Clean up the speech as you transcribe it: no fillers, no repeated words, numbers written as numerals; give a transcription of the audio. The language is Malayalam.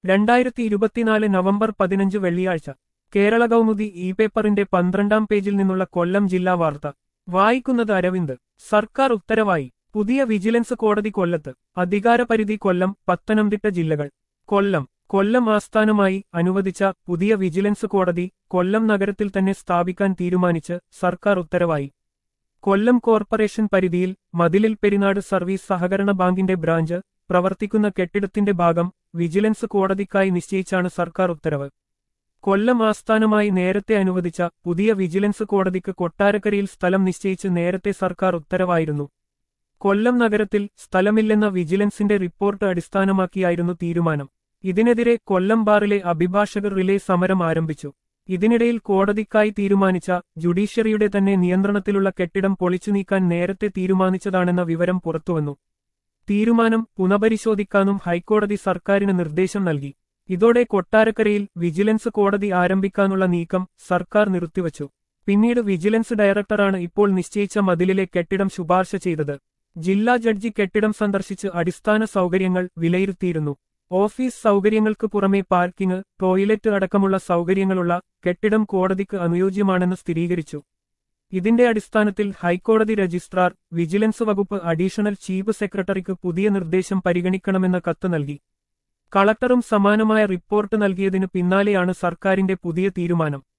2024 നവംബർ 15 വെള്ളിയാഴ്ച കേരള കൗമുദി ഇ പേപ്പറിന്റെ 12-ാം പേജിൽ നിന്നുള്ള കൊല്ലം ജില്ലാ വാർത്ത വായിക്കുന്നത് അരവിന്ദ്. സർക്കാർ ഉത്തരവായി പുതിയ വിജിലൻസ് കോടതി കൊല്ലത്ത്. അധികാരപരിധി കൊല്ലം, പത്തനംതിട്ട ജില്ലകൾ. കൊല്ലം ആസ്ഥാനമായി അനുവദിച്ച പുതിയ വിജിലൻസ് കോടതി കൊല്ലം നഗരത്തിൽ തന്നെ സ്ഥാപിക്കാൻ തീരുമാനിച്ച് സർക്കാർ ഉത്തരവായി. കൊല്ലം കോർപ്പറേഷൻ പരിധിയിൽ മതിലിൽ പെരിനാട് സർവീസ് സഹകരണ ബാങ്കിന്റെ ബ്രാഞ്ച് പ്രവർത്തിക്കുന്ന കെട്ടിടത്തിന്റെ ഭാഗം വിജിലൻസ് കോടതിക്കായി നിശ്ചയിച്ചാണ് സർക്കാർ ഉത്തരവ്. കൊല്ലം ആസ്ഥാനമായി നേരത്തെ അനുവദിച്ച പുതിയ വിജിലൻസ് കോടതിക്ക് കൊട്ടാരക്കരയിൽ സ്ഥലം നിശ്ചയിച്ച് നേരത്തെ സർക്കാർ ഉത്തരവായിരുന്നു. കൊല്ലം നഗരത്തിൽ സ്ഥലമില്ലെന്ന വിജിലൻസിന്റെ റിപ്പോർട്ട് അടിസ്ഥാനമാക്കിയായിരുന്നു തീരുമാനം. ഇതിനെതിരെ കൊല്ലം ബാറിലെ അഭിഭാഷകർ റിലേ സമരം ആരംഭിച്ചു. ഇതിനിടയിൽ കോടതിക്കായി തീരുമാനിച്ച ജുഡീഷ്യറിയുടെ തന്നെ നിയന്ത്രണത്തിലുള്ള കെട്ടിടം പൊളിച്ചു നീക്കാൻ നേരത്തെ തീരുമാനിച്ചതാണെന്ന വിവരം പുറത്തുവന്നു. തീരുമാനം പുനഃപരിശോധിക്കാനും ഹൈക്കോടതി സർക്കാരിന് നിർദ്ദേശം നൽകി. ഇതോടെ കൊട്ടാരക്കരയിൽ വിജിലൻസ് കോടതി ആരംഭിക്കാനുള്ള നീക്കം സർക്കാർ നിർത്തിവച്ചു. പിന്നീട് വിജിലൻസ് ഡയറക്ടറാണ് ഇപ്പോൾ നിശ്ചയിച്ച മതിലിലെ കെട്ടിടം ശുപാർശ ചെയ്തത്. ജില്ലാ ജഡ്ജി കെട്ടിടം സന്ദർശിച്ച് അടിസ്ഥാന സൗകര്യങ്ങൾ വിലയിരുത്തിയിരുന്നു. ഓഫീസ് സൗകര്യങ്ങൾക്ക് പുറമെ പാർക്കിംഗ്, ടോയ്ലറ്റ് അടക്കമുള്ള സൗകര്യങ്ങളുള്ള കെട്ടിടം കോടതിക്ക് അനുയോജ്യമാണെന്ന് സ്ഥിരീകരിച്ചു. ഇതിന്റെ അടിസ്ഥാനത്തിൽ ഹൈക്കോടതി രജിസ്ട്രാർ വിജിലൻസ് വകുപ്പ് അഡീഷണൽ ചീഫ് സെക്രട്ടറിക്ക് പുതിയ നിർദ്ദേശം പരിഗണിക്കണമെന്ന കത്ത് നൽകി. കളക്ടറും സമാനമായ റിപ്പോർട്ട് നൽകിയതിനു പിന്നാലെയാണ് സർക്കാരിന്റെ പുതിയ തീരുമാനം.